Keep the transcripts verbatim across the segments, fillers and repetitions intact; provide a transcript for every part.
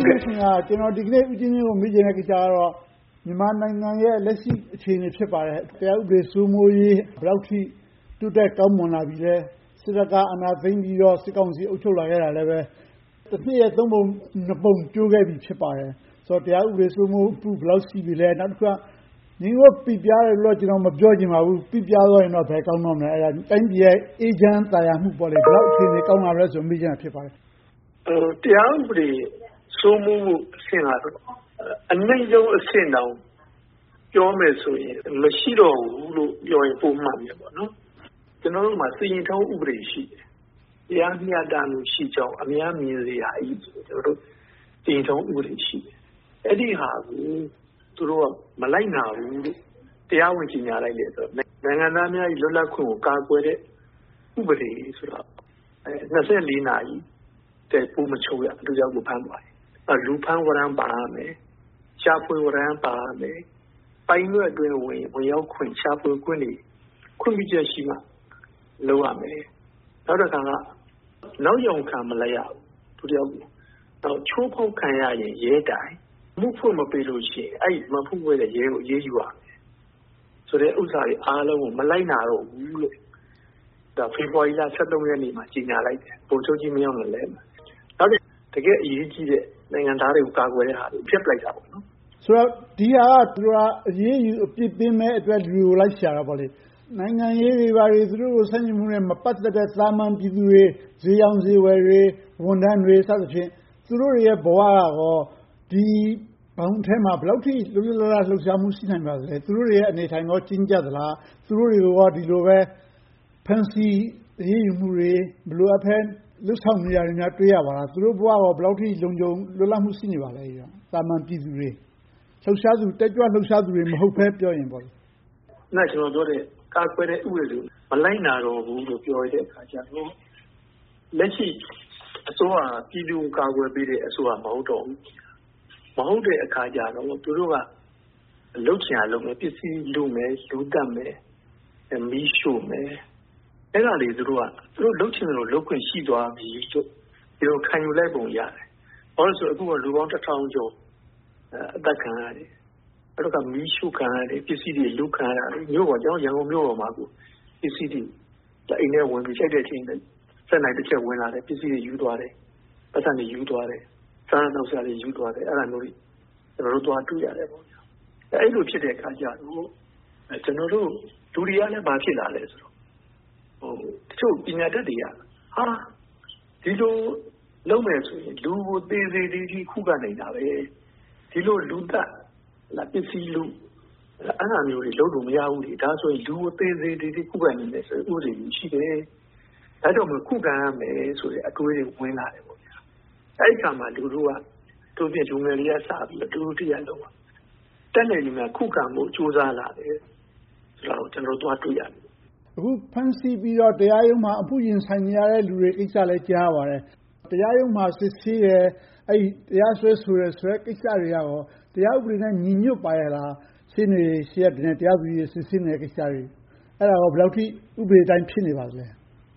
ဦးရှင်ကကျွန်တော်ဒီကနေ့ဦးချင်းချင်းကိုမေးချင်တဲ့ကိစ္စကတော့မြန်မာနိုင်ငံရဲ့လက်ရှိအခြေအနေဖြစ်ပါတယ်တရားဥပဒေစိုးမိုးရေးဘယ်လောက်ထိတိုးတက်ကောင်းမွန်လာပြီလဲစစ်တပ်ကအာဏာသိမ်းပြီးတော့စစ်ကောင်စီအုပ်ချုပ်လာခဲ့တာလည်းပဲတစ်နှစ်ရဲ့သုံးပုံနှစ်ပုံကျိုးခဲ့ပြီဖြစ်ပါတယ်ဆိုတော့တရားဥပဒေစိုးမိုးမှုဘယ်လောက်ရှိပြီလဲနောက်တစ်ခါညီတို့ပြပြတယ်လို့ကျွန်တော်မပြောချင်ပါဘူးပြပြတော့ရင်တော့ဘယ်ကောင်းတော့မလဲအဲ့ဒါတိုင်းပြည်ရဲ့အေဂျင့်တာယာမှုပေါ်လေဘယ်လောက်အခြေအနေကောင်းလာလဲဆိုမေးချင်တာဖြစ်ပါတယ်အဲတရားဥပဒေစိုးမိုးမှုအဆင့်ကတော့အနည်းဆုံးအဆင့်တောင်ပြောမယ်ဆိုရင်မရှိတော့ဘူးလို့ပြောရင်ပုံမှန်ပဲပေါ့နော်ကျွန်တော်တို့မှာစီရင်ထုံးဥပဒေရှိတယ်တရားမျှတမှုရှိကြောင်းအများမြင်စရာအကြီးကျွန်တော်တို့စီရင်ထုံးဥပဒေရှိတယ်အဲ့ဒီဟာကိုသူတို့ကမလိုက်နာဘူးလို့တရားဝင်ကြီးညာလိုက်တယ်ဆိုတော့နိုင်ငံသားများ၏လွတ်လပ်ခွင့်ကိုကာကွယ်တဲ့ဥပဒေဆိုတော့အဲနှစ်ဆယ့်လေးနာရီတဲ့ပုံမချုပ်ရအတူရောက်ကိုဖမ်းသွားတယ်အဲလူဖမ်းဝရမ်းပါမယ်ရှားဖွေဝရမ်းပါမယ်ပိုင်ရွက်အတွင်းဝင်ဝင်ရောက်ခွင့်ရှားဖွေခွင့်တွေခွင့်ပြုချက်ရှိမှလုပ်ရမယ်နောက်တစ်ခါကနောက်ယောင်ခံမလိုက်ရဘူးသူတယောက်ကိုတော့ချိုးဖောက်ခံရရင်ရဲတိုင်မှုဖို့မပေးလို့ရှိရင်အဲ့မဖို့ဝဲတဲ့ရဲကိုအေးအေးယူရမယ်ဆိုတဲ့ဥစ္စာတွေအားလုံးကိုမလိုက်နာတော့ဘူးလို့ဒါဖေဖော်ဝါရီလဆယ့်သုံးရက်နေ့မှာကြီးညာလိုက်တယ်ပုံချုပ်ကြီးမရောက်လည်းနောက်တကယ်အရေးကြီးတဲ့နိုင်ငံသားတွေကိုကာကွယ်တဲ့ဟာတွေဖြစ်ပလိုက်တာပေါ့နော်ဆိုတော့ဒီဟာကသူကအရေးယူအပြစ်ပေးမဲ့အတွက်လူကိုလိုက်ရှာတာပေါ့လေနိုင်ငံရေးတွေပါတွေသူတို့ကိုဆန့်ကျင်မှုနဲ့မပတ်သက်တဲ့သာမန်ပြည်သူတွေဈေးရောင်းဈေးဝယ်တွေဝန်ထမ်းတွေစသဖြင့်သူတို့ရဲ့ဘဝကတော့ဒီဘောင်ထဲမှာဘယ်လောက်ထိလွတ်လွတ်လပ်လပ်လှုပ်ရှားမှုရှိနိုင်ပါသလဲသူတို့ရဲ့အနေထိုင်တော့ကျဉ်းကျပ်သလားသူတို့တွေကဒီလိုပဲဖန်စီအရေးယူမှုတွေဘယ်လိုအဖက်လွတ်ဆောင်နေရများတွေ့ရပါလားသူတို့ဘဝကဘယ်လောက်ထိလုံခြုံလွတ်လပ်မှုရှိနေပါလဲသာမန်ပြည်သူတွေလှုပ်ရှားသူတက်ကြွလှုပ်ရှားသူတွေမဟုတ်ဘဲပြောရင်ပေါ့လေ။အဲ့ကျွန်တော်တို့တဲ့ကာကွယ်တဲ့ဥပဒေတွေမလိုက်နာတော့ဘူးလို့ပြောရတဲ့အခါကျတော့လက်ရှိအစိုးရပြည်သူကာကွယ်ပေးတဲ့အစိုးရမဟုတ်တော့ဘူး။မဟုတ်တဲ့အခါကျတော့သူတို့ကလှုပ်ချင်အောင်မယ်ပစ္စည်းလူမယ်လူတတ်မယ်မီးရှို့မယ်အဲ့ဒါလေသူတို့ကသူတို့လှုပ်ချင်တယ်လို့လှုပ်ခွင့်ရှိသွားပြီလို့ဒီလိုခံယူလိုက်ပုံရတယ်။ဘာလို့ဆိုအခုကလူပေါင်းတစ်ထောင်ကျော်အသက်ခံရတယ်။အဲ့တော့ကမီးရှို့ခံရတယ်ပစ္စည်းတွေလူခံရတယ်မြို့ပေါ်ကျောင်းရန်ကုန်မြို့ပေါ်မှာကိုပစ္စည်းတွေအိမ်ထဲဝင်ပြီးချိန်တဲ့အချိန်စက်နိုင်တစ်ချက်ဝင်လာတယ်ပစ္စည်းတွေယူသွားတယ်ပတ်စံတွေယူသွားတယ်စားရတော့စားတွေယူသွားတယ်အဲ့ဒါမျိုးတွေကျွန်တော်တို့သွားတွေ့ရတယ်ပေါ့ဗျာ။အဲ့လိုဖြစ်တဲ့အခါကျတော့ကျွန်တော်တို့လူတွေကလည်းဘာဖြစ်လာလဲဆိုတော့ဟိုတချို့ပညာတတ်တွေကဟာဒီလိုလုံးမယ်ဆိုရင်လူကိုသေးသေးလေးကြီးခုခံနေတာပဲဒီလိုလူတက်လာပစ္စည်းလူအဲ့လိုမျိုးတွေလုံးလို့မရဘူးလေဒါဆိုရင်လူကိုသေးသေးလေးကြီးခုခံနေတယ်ဆိုဥပဒေကြီးရှိတယ်ဒါကြောင့်မို့ခုခံရမယ်ဆိုတဲ့အတွေးတွေဝင်လာတယ်ပေါ့ဗျာအဲ့ဒီကမှလူတို့ကတို့ပြလူငယ်လေးကစပြီးတော့တူတူတရားလုံးတက်နေနေမှာခုခံမှုစူးစမ်းလာတယ်ဆိုတော့ကျွန်တော်တို့သွားတွေ့ရတယ်အခုဖန်စီပြီးတော့တရားရုံးမှာအမှုရင်ဆိုင်ရတဲ့လူတွေကိစ္စလည်းကြားပါတယ်တရားရုံးမှာစစ်ဆေးတယ်အဲ့တရားစွဲဆိုရဆိုတဲ့ကိစ္စတွေရောတရားဥပဒေနဲ့ညီညွတ်ပါရဲ့လားရှင်းနေရှင်းတဲ့တရားသူကြီးစစ်ဆေးနေတဲ့ကိစ္စတွေအဲ့ဒါကဘယ်လောက်ထိဥပဒေတိုင်းဖြစ်နေပါသလဲ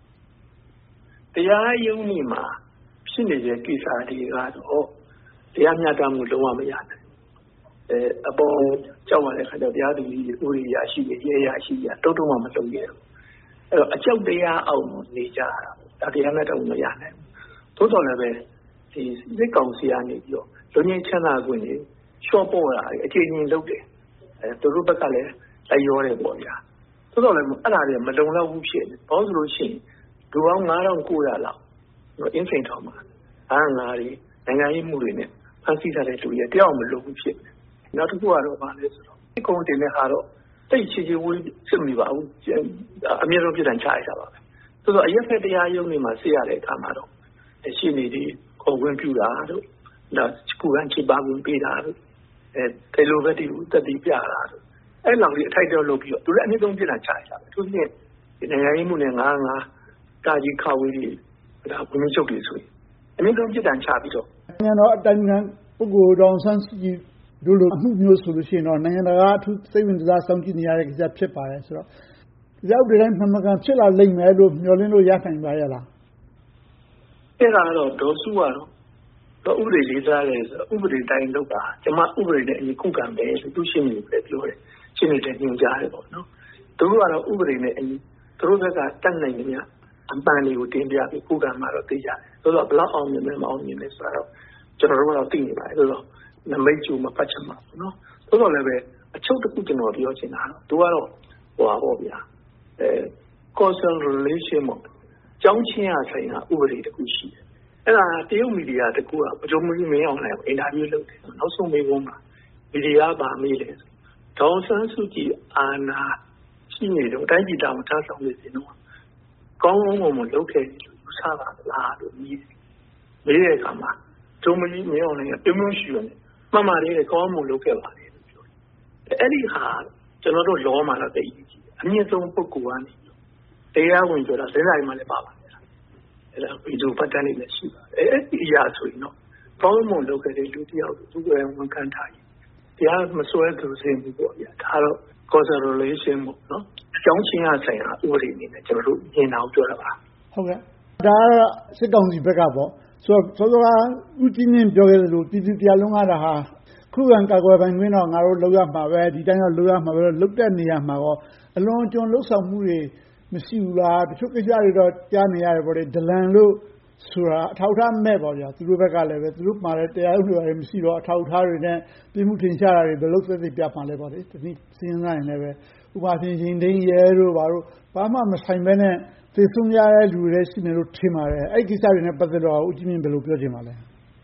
တရားရုံးနေမှာဖြစ်နေတဲ့ကိစ္စတွေကတော့တရားမျှတမှုလုံးဝမရနိုင်အဲအပေါ်ကြောက်ရတဲ့ခါကျတရားသူကြီးဥပဒေရရှိရဲ့ရဲရရှိရတုတ်တုံးမှမလုပ်ရဘူးအဲ့တော့အကြောက်တရားအောင်နေကြတာဒါတရားမျှတမှုမရနိုင်ဘူးသို့တော်လည်းပဲဒီစစ်ကောင်စီကနေပြီးတော့လူငယ်ချမ်းသာခွင့်တွေရှော့ပေါ်တာအချိန်ချင်းလုပ်တယ်အဲသူတို့ဘက်ကလည်းလိုက်ရောတယ်ပေါ့ဗျာသို့တော်လည်းအဲ့ဒါတွေမလုံလောက်ဘူးဖြစ်နေဘာလို့ဆိုလို့ရှိရင်လူပေါင်းငါးထောင်ကိုးရာလောက်အင်းစိန်ထောင်မှာအားငါးတွေနိုင်ငံရေးမှုတွေနဲ့ဖန်ဆီးထားတဲ့လူတွေတယောက်မလို့ဘူးဖြစ်နေနောက်တစ်ခုကတော့ဗာလဲဆိုတော့ဒီကုန်းတင်တဲ့ဟာတော့တိတ်ချီချီဝေးစစ်မိပါဘူးအမြဲတမ်းပြည်တန်ချရတာပါပဲဆိုတော့အရက်ဖက်တရားရုံးတွေမှာဆေးရတဲ့အခါမှာတော့ရှင်းနေဒီခေါ်ခွင့်ပြုတာတို့နောက်ကုရန်ချိပါဝင်ပေးတာတို့အဲတယ်လိုဘက်တီကိုတက်တီပြတာတို့အဲ့လောက်ကြီးအထိုက်တော့လုပ်ပြီးတော့သူလည်းအနည်းဆုံးပြည်တန်ချရတာပဲသူကဒီနိုင်ငံရေးမှုနဲ့ငါးငါးတာကြီးခါဝေးတွေဒါဘုံချုပ်တွေဆိုရင်အနည်းဆုံးပြည်တန်ချပြီးတော့နိုင်ငံတော်အတိုင်းအမြပုဂ္ဂိုလ်တော်ဆန်းစုကြည်တို့လိုအမှုမျိုးဆိုလို့ရှိရင်တော့နိုင်ငံတကာအထူးစိတ်ဝင်စားစောင့်ကြည့်နေရတဲ့ကိစ္စဖြစ်ပါတယ်ဆိုတော့ရောက်တဲ့တိုင်းမှန်မှန်ကန်ဖြစ်လာလိမ့်မယ်လို့မျှော်လင့်လို့ရနိုင်ပါရဲ့လားအဲ့ဒါတော့ဒေါ်စုကတော့ဘဥပဒေလေးစားလဲဆိုဥပဒေတိုင်းလုပ်တာကျမဥပဒေနဲ့အညီခုခံပဲလို့သူရှင်းနေတယ်ပြောတယ်ရှင်းနေတဲ့ညွှန်ကြားတယ်ပေါ့နော်သူတို့ကတော့ဥပဒေနဲ့အညီသူတို့ဘက်ကတတ်နိုင်နေအပန်းလေးကိုတင်ပြပြီးခုခံမှာတော့သိကြတယ်ဆိုတော့ဘလောက်အောင်မြင်လဲမအောင်မြင်လဲဆိုတော့ကျွန်တော်တို့ကတော့သိနေပါတယ်ဆိုတော့နမိတ်ကျူမပတ်ချင်ပါဘူးနော်ဆိုတော့လည်းပဲအချုပ်တစ်ခုကျွန်တော်ပြောချင်တာတော့သူကတော့ဟိုပါပေါ့ဗျာအဲ causal relation ပေါ့ကြောင်းချင်းရဆိုင်တာဥပဒေတစ်ခုရှိတယ်အဲ့ဒါတရုတ်မီဒီယာတစ်ခုကပကြုံမင်းမင်းအောင်လည်းအင်တာဗျူးလုပ်တယ်နောက်ဆုံးမေးခွန်းမှာမီဒီယာပါမေးတယ်ဒေါ်ဆန်းစုကြည်အာဏာရှိနေတော့တိုင်းပြည်တောင်ထားဆောင်နေတယ်နော်ကောင်းကောင်းမလုပ်ခဲ့လို့ယူဆပါလားလို့မေးမေးတဲ့အခါမှာကျုံမကြီးမင်းအောင်လည်းပြုံးပြုံးရှိတယ်မှန်ပါတယ်ကောင်းမလုပ်ခဲ့ပါလေလို့ပြောတယ်အဲ့ဒီဟာကျွန်တော်တို့လောမှာတော့သိကြည့်အမြင့်ဆုံးပုဂ္ဂိုလ်ကနေတရားဝင်ပြောတာစနေတိုင်းမှာလည်းပါပါတယ်အဲ့ဒါဗီဒီယိုပတ်တန်းလေးလည်းရှိပါတယ်အဲ့ဒီအရာဆိုရင်တော့ကောင်းမလုပ်ခဲ့တဲ့လူတစ်ယောက်သူကဝန်ခံထားတယ်တရားမစွဲသူစင်ဘူးပေါ့ဗျာဒါတော့ causal relation ပေါ့နော်အကြောင်းချင်းရဆိုင်ရာဥပဒေအနေနဲ့ကျွန်တော်တို့မြင်အောင်ပြောတာပါဟုတ်ကဲ့ဒါကစစ်ကောင်စီဘက်ကပေါ့ဆိုတော့စောစောကဦးကြီးမြင့်ပြောခဲ့သလိုပြည်သူတရားလုံးကတာဟာခုခံကာကွယ်ပိုင်ခွင့်တော့ငါတို့လုပ်ရမှာပဲဒီတိုင်းတော့လုပ်ရမှာပဲလုပ်တဲ့နေရာမှာတော့အလွန်ကျွံလှုပ်ဆောင်မှုတွေမရှိဘူးလားတချို့ကိစ္စတွေတော့ကြားနေရတယ်ပေါ့လေဒလန်လို့ဆိုတာအထောက်အထားမဲ့ပေါ့ဗျာသူတို့ဘက်ကလည်းပဲသူတို့မှာလည်းတရားဥပဒေတွေမရှိတော့အထောက်အထားတွေနဲ့ပြည်မှုထင်ရှားတာတွေဘယ်လိုသက်သေပြမှာလဲပေါ့လေဒီနေ့စဉ်းစားရင်လည်းပဲဥပမာဖြင့်ရင်သိမ်းရဲတို့ဘာလို့ဘာမှမဆိုင်ဘဲနဲ့သေဆုံးရတဲ့လူတွေရှိနေလို့ထင်ပါတယ်အဲ့ဒီကိစ္စတွေနဲ့ပတ်သက်တော့ဦးကြီးမြင့်ဘယ်လိုပြောချင်ပါလဲ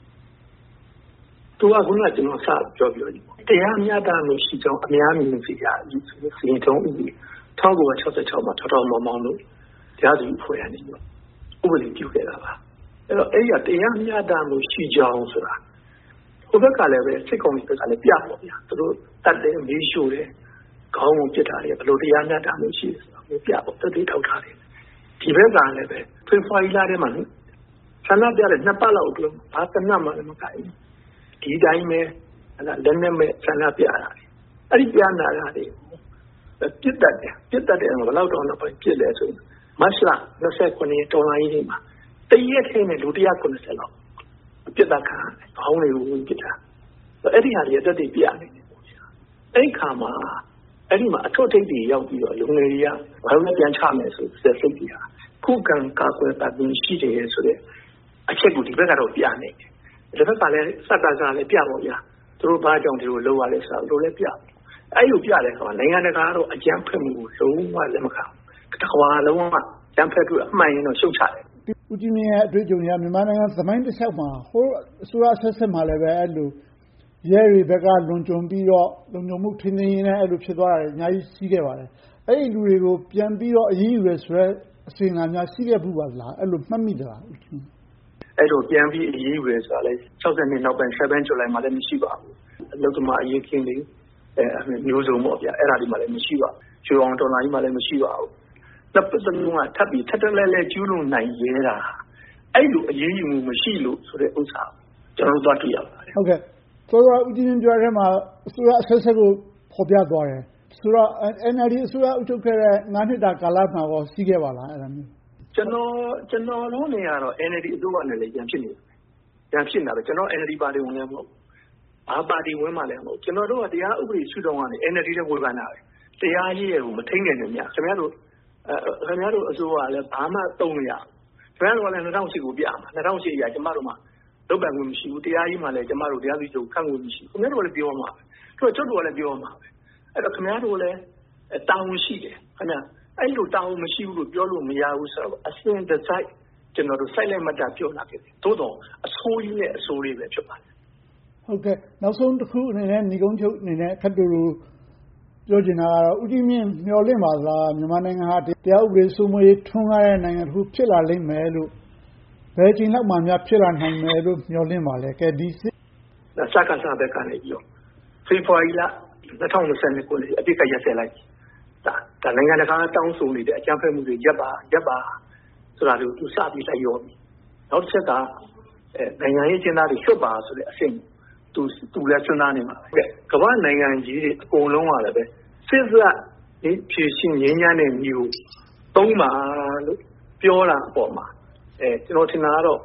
သူကခုနကကျွန်တော်စပြောပြောကြီးတရားမျှတမှုရှိကြောင်းအများမြင်စီရစီရင်ထုံးဥပဒေ၁၉၆၆မှာထောက်ထောက်မောင်းမောင်းလို့တရားသူဖွဲ့ရနေပြီဥပဒေပြုခဲ့တာပါအဲ့တော့အဲ့ဒီတရားမျှတမှုရှိကြောင်းဆိုတာဟိုဘက်ကလည်းပဲစိတ်ကောင်းပြီးဘက်ကလည်းပြပေါ့ဗျာသူတို့တတ်တယ်မေးရှို့တယ်ခေါင်းကိုပြစ်တာတွေဘယ်လိုတရားမျှတမှုရှိလဲဆိုတာကိုပြပေါ့တတိထောက်ထားတယ်ဒီဘက်ကလည်းပဲဖေဖော်ဝါရီလထဲမှာဆန္ဒပြတဲ့နှစ်ပတ်လောက်အတွင်းဘာတနတ်မှလည်းမကိုင်ဒီတိုင်းပဲအဲ့ဒါလက်နဲ့မဲ့ဆန္ဒပြတာလေအဲ့ဒီပြနာတာတွေပြစ်တတ်တယ်ပြစ်တတ်တယ်ဘယ်လောက်တော့တော့ပြစ်လဲဆိုမတ်လ၂၉ရက်တော်လိုင်းကြီးမှာတရက်ထဲနဲ့လူ၁၉၀လောက်ပြစ်တတ်ခံခေါင်းတွေကိုဝင်ပြစ်တာအဲ့ဒီဟာတွေတက်တည်ပြနေတယ်ပေါ့ဗျာအဲ့ခါမှာအဲ့ဒီမှာအထွတ်ထိပ်တွေရောက်ပြီးတော့လူငယ်တွေကဘာလို့လဲပြန်ချမယ်ဆိုဆက်စိတ်ကြီးဟာခုခံကာကွယ်ပတ်ပြီးရှိတယ်ဆိုတဲ့အချက်ကိုဒီဘက်ကတော့ပြနေတယ်ဒီဘက်ကလည်းစက်တာကလည်းပြပေါ့ဗျာသူတို့ဘာကြောင့်ဒီလိုလုပ်ရလဲဆိုတော့လည်းပြအဲ့လိုပြတဲ့အခါမှာနိုင်ငံတကာကတော့အကြမ်းဖက်မှုကိုလုံးဝလက်မခံဘူးတစ်ခါလုံးဝအကြမ်းဖက်မှုအမှန်ရင်တော့ရှုတ်ချတယ်ဦးကြီးမြင့်ရဲ့အတွေ့အကြုံတွေကမြန်မာနိုင်ငံသမိုင်းတစ်လျှောက်မှာဟိုအစိုးရဆက်ဆက်မှာလည်းပဲအဲ့လိုရဲတွေဘက်ကလွန်ကျွံပြီးတော့လုံခြုံမှုထင်းထင်းရင်းနဲ့အဲ့လိုဖြစ်သွားတယ်အများကြီးရှိခဲ့ပါတယ်အဲ့ဒီလူတွေကိုပြန်ပြီးတော့အရေးယူရဆိုရဲအစီအစဉ်များရှိခဲ့ဘူးပါလားအဲ့လိုမှတ်မိသလားဦးကြီးအဲ့လိုပြန်ပြီးအရေးယူရဆိုတာလဲ၆၀နှစ်နောက်ပိုင်း၇ဇူလိုင်မှာလည်းမရှိပါဘူးအလုပ်သမားအရေးခင်းတွေအဲမျိုးစုံပေါ့ဗျာအဲ့ဒါဒီမှာလည်းမရှိပါဘူးချူအောင်တော်လိုင်းမှာလည်းမရှိပါဘူးနှစ်ပတ်သုံးကထပ်ပြီးထပ်တလဲလဲကျူးလွန်နိုင်ရဲတာအဲ့လိုအရေးယူမှုမရှိလို့ဆိုတဲ့ဥစ္စာကျွန်တော်တို့သွားတွေ့ရပါတယ်ဟုတ်ကဲ့ဆိုတော့ဦးကြီးမြင့်ပြောတဲ့မှာအစိုးရအဆက်ဆက်ကိုဖော်ပြသွားတယ်ဆိုတော့ N L D အစိုးရအုပ်ချုပ်ခဲ့တဲ့၅နှစ်တာကာလမှာတော့ရှိခဲ့ပါလားအဲ့ဒါမျိုးကျွန်တော်ကျွန်တော်လုံးနေရတော့ N L D အစိုးရနဲ့လည်းရန်ဖြစ်နေတယ်ရန်ဖြစ်နေတာပဲကျွန်တော် N L D ပါတီဝင်လည်းမဟုတ်ဘာပါတီဝင်မှလည်းမဟုတ်ကျွန်တော်တို့ကတရားဥပဒေရှုထောင့်ကနေ N L D နဲ့ဝေဖန်တာပဲတရားရေးရကိုမထိန်နိုင်နေမြခင်ဗျားတို့အဲခင်ဗျားတို့အစိုးရကလည်းဘာမှသုံးမရခင်ဗျားတို့ကလည်း၂၀၀၈ကိုပြမှာ၂၀၀၈ရာကျမတို့မှာလုပ်ပိုင်ခွင့်မရှိဘူးတရားရေးမှာလည်းကျမတို့တရားသူချုပ်ခန့်ခွင့်မရှိဘူးခင်ဗျားတို့လည်းပြောမှာပဲသူကကျုပ်တို့ကလည်းပြောမှာပဲအဲ့တော့ခင်ဗျားတို့လည်းတာဝန်ရှိတယ်ခင်ဗျာအဲ့လိုတာဝန်မရှိဘူးလို့ပြောလို့မရဘူးဆိုတော့အစင်တစ်စိုက်ကျွန်တော်တို့စိုက်လိုက်မှတ်တာပြောလာခဲ့တယ်သို့တော့အဆိုးကြီးနဲ့အဆိုးလေးပဲဖြစ်ပါတယ်ဟုတ်ကဲ့နောက်ဆုံးတစ်ခုအနေနဲ့ညီကုန်းချုပ်အနေနဲ့ခက်တူတူပြောချင်တာကတော့ဦးကြီးမြင့်မျှော်လင့်ပါလားမြန်မာနိုင်ငံဟာတရားဥပဒေစိုးမိုးရေးထွန်းကားတဲ့နိုင်ငံတစ်ခုဖြစ်လာလိမ့်မယ်လို့ဘယ်ချိန်လောက်မှများဖြစ်လာနိုင်မယ်လို့မျှော်လင့်ပါလဲကဲဒီစစ်စကားစားတဲ့ကနေပြီးတော့ဖေဖော်ဝါရီလ၂၀၂၂ခုနှစ်အပြစ်ကရက်စဲလိုက်ဒါဒါနိုင်ငံတကာတောင်းဆိုနေတဲ့အကြမ်းဖက်မှုတွေရပ်ပါရပ်ပါဆိုတာကိုသူစပြီးလိုက်ရောပြီနောက်တစ်ချက်ကအဲနိုင်ငံရေးကျင်းသားတွေလွတ်ပါဆိုတဲ့အဆင့်သူသူလည်းစဉ်းစားနေမှာပဲကမ္ဘာနိုင်ငံကြီးတွေအကုန်လုံးကလည်းပဲစစ်စက်ဒီဖြည့်ရှင်ငြိမ်းချမ်းတဲ့မျိုးသုံးပါလို့ပြောတာအပေါ်မှာအဲကျွန်တော်ထင်တာကတော့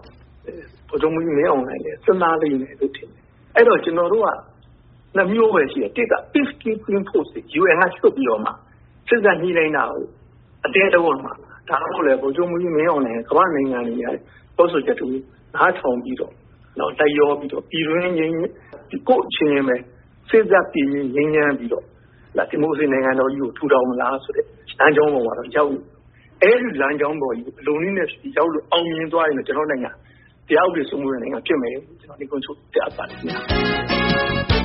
ဗိုလ်ချုပ်မှူးကြီးမင်းအောင်လှိုင်လည်းစဉ်းစားလိမ့်မယ်လို့ထင်တယ်အဲ့တော့ကျွန်တော်တို့ကနှမျိုးပဲရှိတယ်တစ်က peacekeeping force U N ကချုပ်ပြီးတော့မှစစ်တပ်ညှိနှိုင်းတာကိုအတဲတော်မှာဒါတော့လေဗိုလ်ချုပ်မှူးကြီးမင်းအောင်လှိုင်ကမ္ဘာနိုင်ငံတွေရဲ့ပုံစံချက်တူနားထောင်ပြီးတော့တော့တိုက်ရောပြီးတော့ပြည်တွင်းငြိမ်းဒီကိုအချင်းချင်းပဲစစ်တပ်ပြည်ငြိမ်းချမ်းပြီးတော့လာဒီမိုကရေစီနိုင်ငံတော်ကြီးကိုထူထောင်မလားဆိုတဲ့လမ်းကြောင်းပေါ်မှာတော့ရောက်အဲ့ဒီလမ်းကြောင်းပေါ်ကြီးအလုံးလေးနဲ့ရောက်လို့အောင်မြင်သွားရင်ကျွန်တော်နိုင်ငံတရားဥပဒေစိုးမိုးတဲ့နိုင်ငံဖြစ်မယ်ကျွန်တော်ဒီကွန်ချုပ်ပြပါတယ်